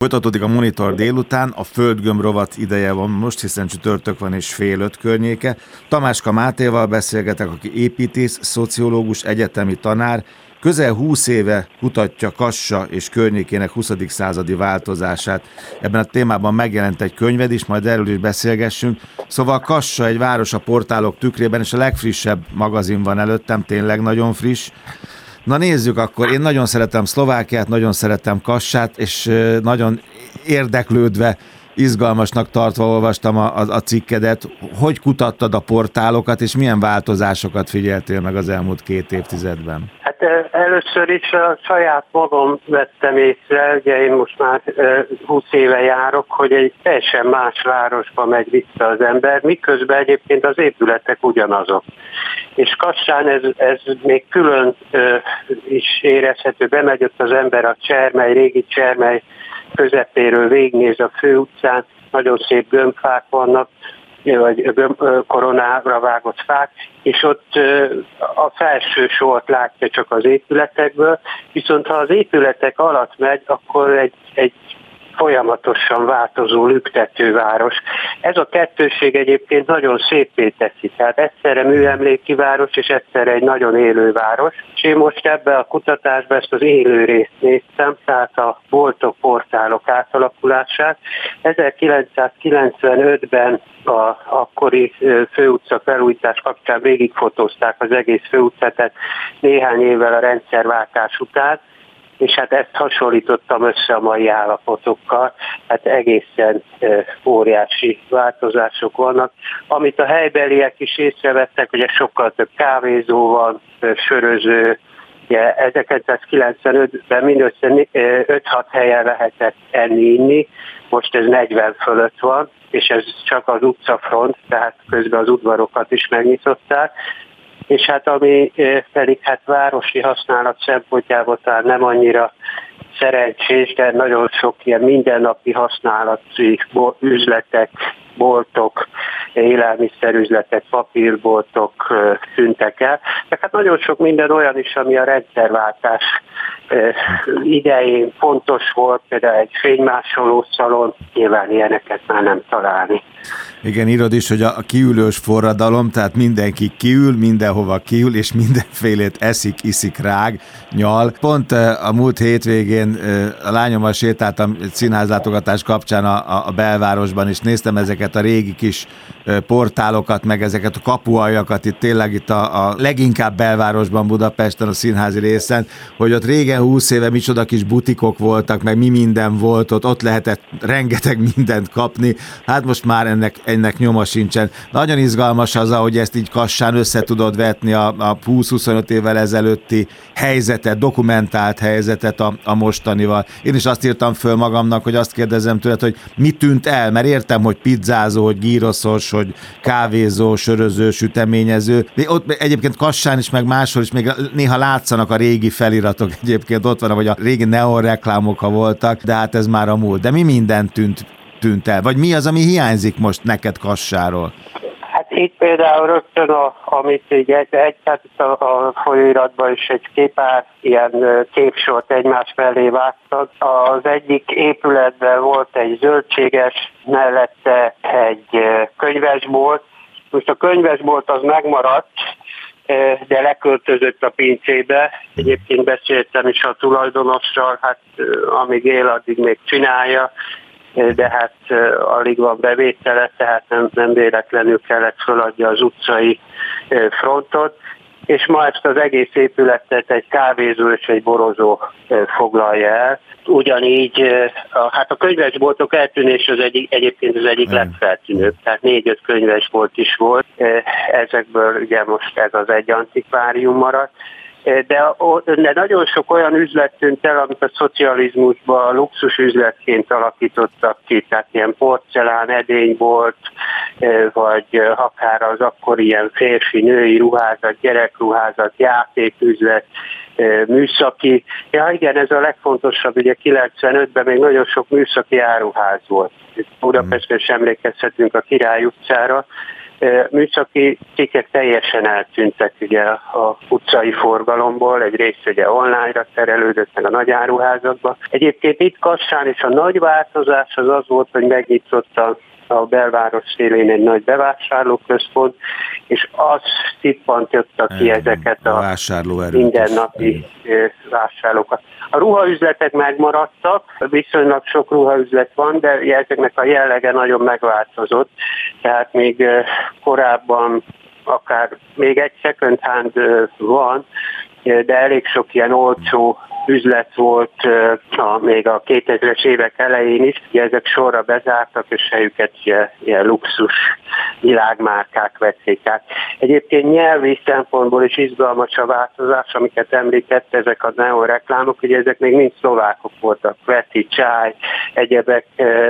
Folytatódik a Monitor délután, a Földgömb rovat ideje van most, hiszen csütörtök van és 4:30 környéke. Tamáska Mátéval beszélgetek, aki építész, szociológus, egyetemi tanár, közel 20 éve kutatja Kassa és környékének 20. századi változását. Ebben a témában megjelent egy könyved is, majd erről is beszélgessünk. Szóval Kassa egy város a portálok tükrében, és a legfrissebb magazin van előttem, tényleg nagyon friss. Na nézzük akkor, én nagyon szeretem Szlovákiát, nagyon szeretem Kassát, és nagyon érdeklődve, izgalmasnak tartva olvastam a cikkedet. Hogy kutattad a portálokat, és milyen változásokat figyeltél meg az elmúlt 2 évtizedben? Hát először is a saját magam vettem észre, ugye én most már 20 éve járok, hogy egy teljesen más városba megy vissza az ember, miközben egyébként az épületek ugyanazok. És Kassán ez még külön is érezhető, bemegy ott az ember a Csermely, régi Csermely közepéről végignéz a főutcán, nagyon szép gömbfák vannak, vagy koronára vágott fák, és ott a felső sort látja csak az épületekből, viszont ha az épületek alatt megy, akkor egy folyamatosan változó, lüktető város. Ez a kettőség egyébként nagyon szépé teszi, tehát egyszerre műemléki város, és egyszerre egy nagyon élő város. És én most ebbe a kutatásban ezt az élő részt néztem, tehát a boltok, portálok átalakulását. 1995-ben az akkori főutca felújítás kapcsán végigfotózták az egész főutcát, tehát néhány évvel a rendszerváltás után, és hát ezt hasonlítottam össze a mai állapotokkal, hát egészen óriási változások vannak. Amit a helybeliek is észrevettek, hogy sokkal több kávézó van, söröző, ugye 1995-ben mindössze 5-6 helyen lehetett enni-inni, most ez 40 fölött van, és ez csak az utcafront, tehát közben az udvarokat is megnyitották. És hát ami pedig városi használat szempontjából talán nem annyira szerencsés, de nagyon sok ilyen mindennapi használati üzletek, boltok, élelmiszerüzletek, papírboltok tűntek el. De hát nagyon sok minden olyan is, ami a rendszerváltás idején fontos volt, például egy fénymásoló szalon, nyilván ilyeneket már nem találni. Igen, írod is, hogy a kiülős forradalom, tehát mindenki kiül, mindenhova kiül, és mindenfélét eszik, iszik, rág, nyal. Pont a múlt hétvégén a lányommal sétáltam színházlátogatás kapcsán a belvárosban, és néztem ezeket a régi kis portálokat, meg ezeket a kapualjakat itt a leginkább belvárosban, Budapesten, a színházi részen, hogy ott régen 20 éve micsoda kis butikok voltak, meg mi minden volt ott lehetett rengeteg mindent kapni, hát most már ennek nyoma sincsen. Nagyon izgalmas az, ahogy ezt így Kassán össze tudod vetni a 20-25 évvel ezelőtti helyzetet, dokumentált helyzetet a mostanival. Én is azt írtam föl magamnak, hogy azt kérdezem tőled, hogy mi tűnt el, mert értem, hogy pizzázó, hogy gyroszos, hogy kávézó, söröző, süteményező. De ott egyébként Kassán is, meg máshol is még néha látszanak a régi feliratok, egyébként ott van, vagy a régi neon reklámok, ha voltak, de hát ez már a múlt. De mi minden tűnt el? Vagy mi az, ami hiányzik most neked Kassáról? Hát itt például rögtön, amit így tehát a folyóiratban is egy pár ilyen képsort egymás mellé vágtak. Az egyik épületben volt egy zöldséges, mellette egy könyvesbolt. Most a könyvesbolt az megmaradt, de leköltözött a pincébe. Egyébként beszéltem is a tulajdonossal, hát amíg él, addig még csinálja, de hát alig van bevétele, tehát nem véletlenül kellett föladja az utcai frontot, és ma ezt az egész épületet egy kávézó és egy borozó foglalja el. Ugyanígy hát a könyvesboltok eltűnés egyébként az egyik legfeltűnőbb, tehát 4-5 könyvesbolt is volt, ezekből ugye most ez az egy antikvárium maradt. De nagyon sok olyan üzlet tűnt el, amit a szocializmusban luxus üzletként alakítottak ki, tehát ilyen porcelán, edénybolt, vagy akár az akkor ilyen férfi-női ruházat, gyerekruházat, játéküzlet, műszaki. Ja igen, ez a legfontosabb, ugye 95-ben még nagyon sok műszaki áruház volt. Budapesten is emlékezhetünk a Király utcára, műszaki cikkek teljesen eltűntek ugye a utcai forgalomból, egy rész ugye online-ra terelődött meg a nagyáruházakba. Egyébként itt Kassán is a nagy változás az volt, hogy megnyitott a belváros szélén egy nagy bevásárlóközpont, és az tippantja ki ezeket a mindennapi vásárlókat. A ruhaüzletek megmaradtak, viszonylag sok ruhaüzlet van, de ezeknek a jellege nagyon megváltozott, tehát még korábban akár még egy second hand van, de elég sok ilyen olcsó üzlet volt még a 2000-es évek elején is, ugye ezek sorra bezártak, és helyüket ilyen luxus világmárkák vették át. Egyébként nyelvi szempontból is izgalmas a változás, amiket említett, ezek a neoreklámok, ugye ezek még mind szlovákok voltak, Veti, Csáj, egyebek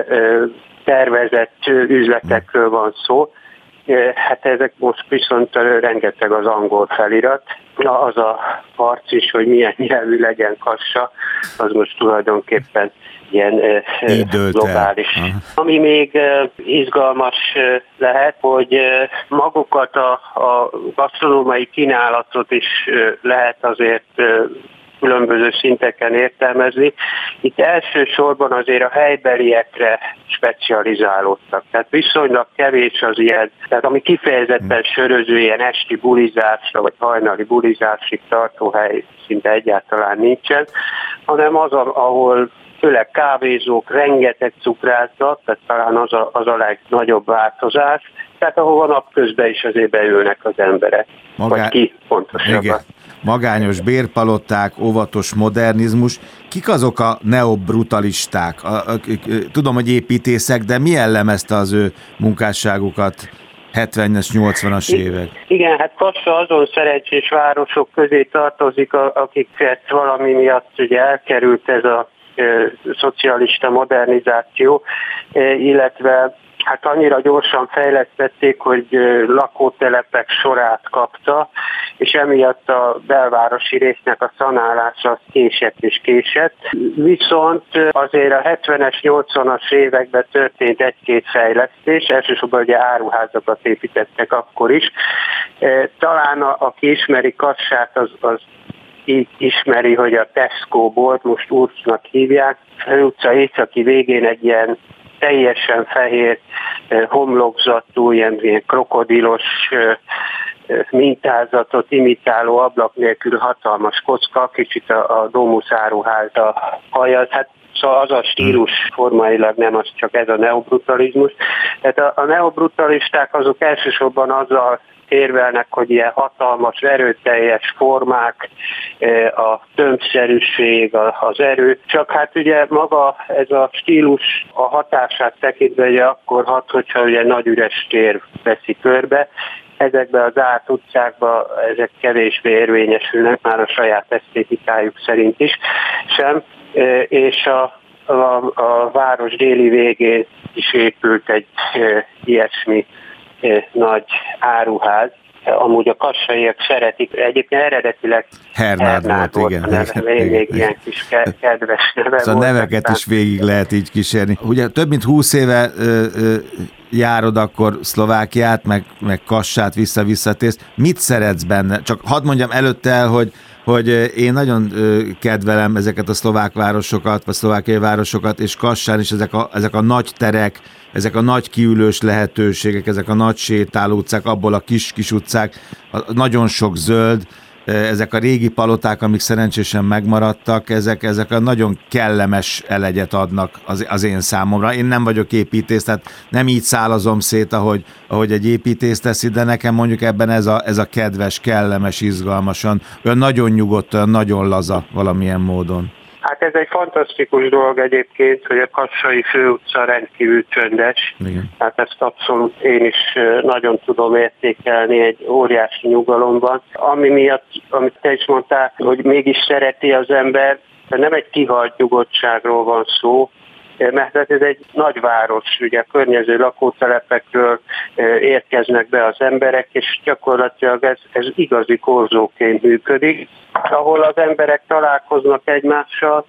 tervezett üzletekről van szó. Hát ezek most viszont rengeteg az angol felirat. Az a harc is, hogy milyen nyelvű legyen Kassa, az most tulajdonképpen ilyen globális. Ami még izgalmas lehet, hogy magukat a gasztronómiai kínálatot is lehet azért különböző szinteken értelmezni. Itt elsősorban azért a helybeliekre specializálódtak. Tehát viszonylag kevés az ilyen, tehát ami kifejezetten söröző, ilyen esti bulizásra, vagy hajnali bulizásig tartó hely szinte egyáltalán nincsen, hanem az, ahol főleg kávézók, rengeteg cukrászat, tehát talán az a legnagyobb változás, tehát ahova napközben is azért beülnek az emberek. Vagy ki pontosabban. Igen. Magányos bérpalották, óvatos modernizmus. Kik azok a neobrutalisták? Tudom, hogy építészek, de mi jellemezte az ő munkásságukat 70-es, 80-as évek? Igen, hát Kassa azon szerencsés városok közé tartozik, akiket valami miatt ugye elkerült ez a szocialista modernizáció, illetve hát annyira gyorsan fejlesztették, hogy lakótelepek sorát kapta, és emiatt a belvárosi résznek a szanálása az késett. Viszont azért a 70-es, 80-as években történt egy-két fejlesztés, elsősorban ugye áruházakat építettek akkor is. Talán aki ismeri Kassát, az így ismeri, hogy a Tesco bolt, most Urcnak hívják, az utca északi végén egy ilyen teljesen fehér homlokzatú, ilyen krokodilos mintázatot imitáló ablak nélkül hatalmas kocka, kicsit a Domus áruház a haja, hát szóval az a stílus formailag nem, az csak ez a neobrutalizmus. Tehát a neobrutalisták azok elsősorban azzal érvelnek, hogy ilyen hatalmas, erőteljes formák, a tömbszerűség, az erő. Csak hát ugye maga ez a stílus a hatását tekintve ugye akkor hat, hogyha ugye nagy üres tér veszi körbe. Ezekben az zárt utcákban ezek kevésbé érvényesülnek, már a saját esztétikájuk szerint is sem, és a város déli végén is épült egy ilyesmi nagy áruház. Amúgy a kassaiak szeretik, egyébként eredetileg Hernád volt, igen. Még ilyen kis kedves neve szóval volt. Neveket is végig lehet így kísérni. Ugye több mint 20 éve járod akkor Szlovákiát, meg Kassát visszatérsz. Mit szeretsz benne? Csak hadd mondjam előtte el, hogy én nagyon kedvelem ezeket a szlovák városokat, vagy szlovákiai városokat, és Kassán is ezek a nagy terek, ezek a nagy kiülős lehetőségek, ezek a nagy sétáló utcák, abból a kis utcák, nagyon sok zöld, ezek a régi paloták, amik szerencsésen megmaradtak, ezek a nagyon kellemes elegyet adnak az én számomra. Én nem vagyok építész, tehát nem így szálazom szét, ahogy egy építész teszi, de nekem mondjuk ebben ez a kedves, kellemes, izgalmasan, olyan nagyon nyugodt, olyan nagyon laza valamilyen módon. Hát ez egy fantasztikus dolog egyébként, hogy a kassai főutca rendkívül csöndes. Igen. Hát ezt abszolút én is nagyon tudom értékelni egy óriási nyugalomban. Ami miatt, amit te is mondtál, hogy mégis szereti az ember, de nem egy kihalt nyugodtságról van szó, mert ez egy nagyváros, ugye a környező lakótelepekről érkeznek be az emberek, és gyakorlatilag ez igazi korzóként működik, ahol az emberek találkoznak egymással,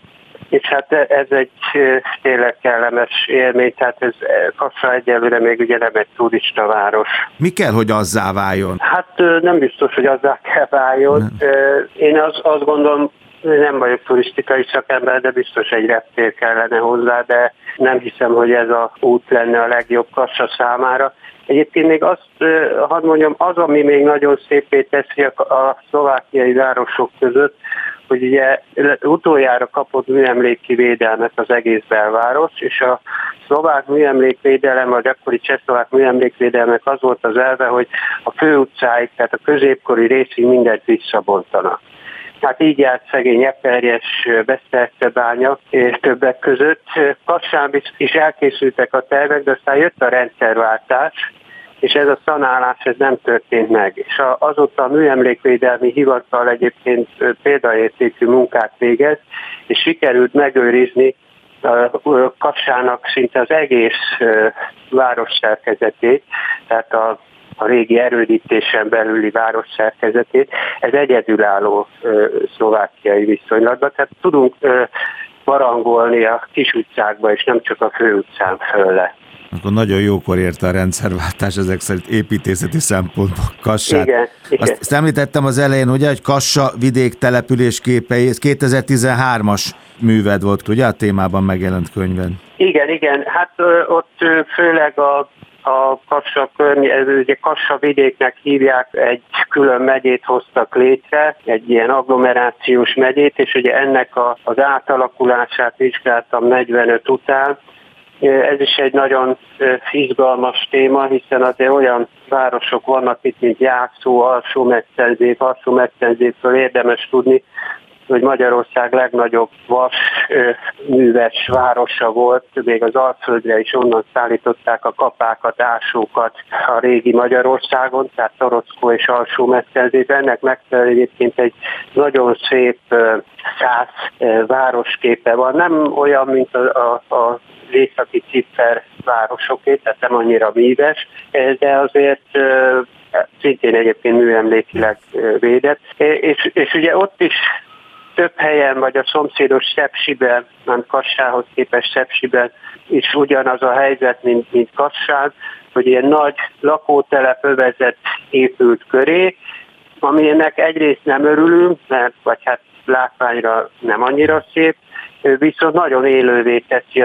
És hát ez egy tényleg kellemes élmény, tehát ez Kassa egyelőre még ugye nem egy turistaváros. Mi kell, hogy azzá váljon? Hát nem biztos, hogy azzá kell váljon. Én azt gondolom, nem vagyok turisztikai szakember, de biztos egy reptér kellene hozzá, de nem hiszem, hogy ez az út lenne a legjobb Kassa számára. Egyébként még azt, hadd mondjam, az, ami még nagyon szépé teszi a szlovákiai városok között, hogy ugye utoljára kapott műemléki védelmet az egész belváros, és a szlovák műemlékvédelem, vagy akkori csehszlovák műemlékvédelmek az volt az elve, hogy a főutcáig, tehát a középkori részig mindent visszabontanak. Hát így járt szegény Eperjes, Besztercebánya és többek között. Kassán is elkészültek a tervek, de aztán jött a rendszerváltás, és ez a szanálás ez nem történt meg. És azóta a műemlékvédelmi hivatal egyébként példaértékű munkát végez, és sikerült megőrizni Kassának szinte az egész város szerkezetét, tehát a régi erődítésen belüli város szerkezetét. Ez egyedülálló szlovákiai viszonylatban. Tehát tudunk barangolni a kis utcákba, és nem csak a főutcán fölle. Akkor nagyon jókor érte a rendszerváltás ezek szerint építészeti szempontból Kassát. Igen. Azt említettem az elején, ugye, hogy Kassa vidék település képei, ez 2013-as műved volt, ugye, a témában megjelent könyvben. Igen. Hát ott főleg a Kassa ugye Kassa vidéknek hívják, egy külön megyét hoztak létre, egy ilyen agglomerációs megyét, és ugye ennek az átalakulását vizsgáltam 45 után. Ez is egy nagyon izgalmas téma, hiszen azért olyan városok vannak itt, mint Jászó, Alsó-Metszenzétől érdemes tudni, hogy Magyarország legnagyobb vasműves városa volt, még az Alföldre is onnan szállították a kapákat, ásókat a régi Magyarországon, tehát Torockó és Alsó-Metszenzét. Ennek megfelelően egyébként egy nagyon szép szász városképe van. Nem olyan, mint az északi Cipfer városoké, tehát nem annyira míves, de azért szintén egyébként műemlékileg védett. És ugye ott is több helyen, vagy a szomszédos Szepsiben, nem Kassához képest Szepsiben is ugyanaz a helyzet, mint Kassán, hogy ilyen nagy lakótelep övezet épült köré, aminek egyrészt nem örülünk, mert vagy hát látványra nem annyira szép, viszont nagyon élővé teszi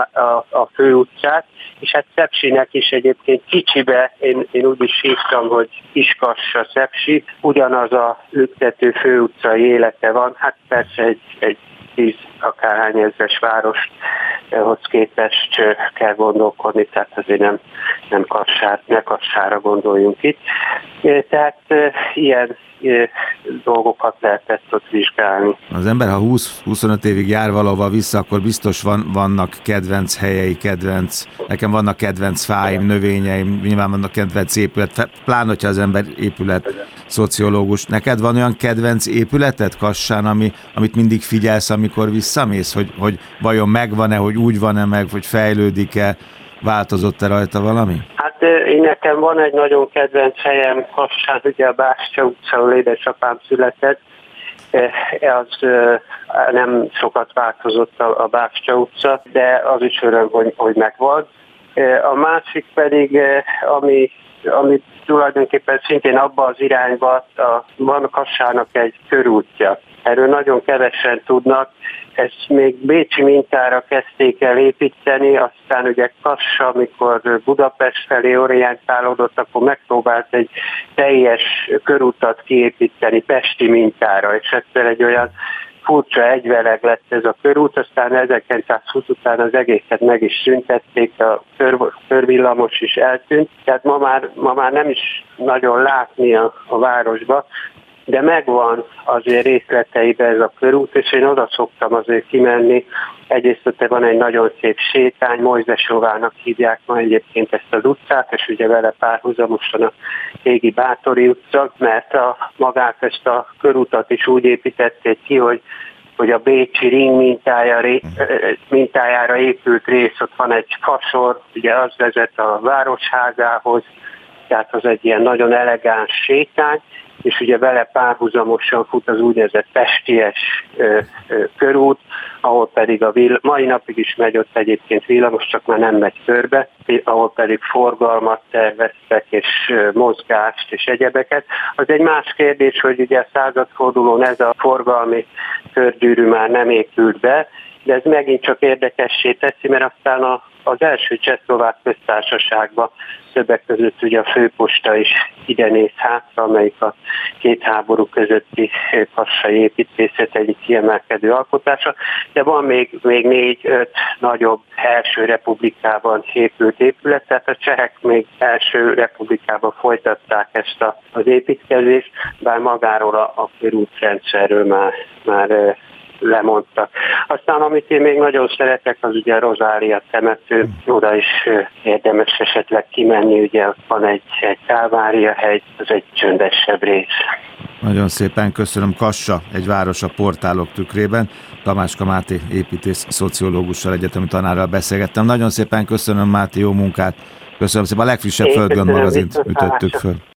a főutcát, és hát Szepsinek is egyébként kicsibe, én úgy is hívtam, hogy Kiskassa Szepsi, ugyanaz a lüktető főutcai élete van, hát persze egy 10 akárhány ezres városhoz képest kell gondolkodni, tehát azért nem Kassára gondoljunk itt. Tehát ilyen dolgokat lehetett ott vizsgálni. Az ember, ha 20-25 évig jár valahova vissza, akkor biztos vannak kedvenc helyei, nekem vannak kedvenc fáim, növényeim, nyilván vannak kedvenc épület, pláne, hogyha az ember épület szociológus. Neked van olyan kedvenc épületed Kassán, amit mindig figyelsz, amikor visszamész, hogy vajon megvan-e, hogy úgy van-e meg, hogy fejlődik-e, változott-e rajta valami? Hát én nekem van egy nagyon kedvenc helyem Kassán, ugye a Bástya utca, ahol édesapám született. Az nem sokat változott a Bástya utca, de az is öröm, hogy megvan. A másik pedig, ami tulajdonképpen szintén abba az irányba, van Kassának egy körútja. Erről nagyon kevesen tudnak. Ezt még bécsi mintára kezdték el építeni, aztán ugye Kassa, amikor Budapest felé orientálódott, akkor megpróbált egy teljes körútat kiépíteni pesti mintára, és egyszer egy olyan furcsa egyveleg lett ez a körút, aztán 1920 után az egészet meg is szüntették, a körvillamos is eltűnt, tehát ma már nem is nagyon látni a városba, de megvan azért részleteiben ez a körút, és én oda szoktam azért kimenni. Egyrészt ott van egy nagyon szép sétány, Mojzesóvának hívják ma egyébként ezt az utcát, és ugye vele párhuzamosan a régi Bátori utca, mert magát ezt a körutat is úgy építették ki, hogy a bécsi ring mintájára épült rész, ott van egy fasor, ugye az vezet a városházához, tehát az egy ilyen nagyon elegáns sétány, és ugye vele párhuzamosan fut az úgynevezett pesties körút, ahol pedig mai napig is megy ott egyébként villamos, csak már nem megy körbe, ahol pedig forgalmat terveztek, és mozgást, és egyebeket. Az egy más kérdés, hogy ugye a századfordulón ez a forgalmi körgyűrű már nem épült be, de ez megint csak érdekessé teszi, mert aztán az első Csehszlovák köztársaságban többek között ugye a főposta is ide néz hátra, amelyik a két háború közötti kassai építészet egyik kiemelkedő alkotása, de van még 4-5 nagyobb első republikában épült épület, tehát a csehek még első republikában folytatták ezt az építkezést, bár magáról a körútrendszerről már lemondtak. Aztán, amit én még nagyon szeretek, az ugye a Rozália temető, oda is érdemes esetleg kimenni, ugye ott van egy Kálvária hegy, az egy csöndesebb rész. Nagyon szépen köszönöm. Kassa, egy város a portálok tükrében. Tamáska Máté építész szociológussal, egyetemi tanárral beszélgettem. Nagyon szépen köszönöm, Máté, jó munkát. Köszönöm szépen. A legfrissebb Földgond magazint ütöttük föl.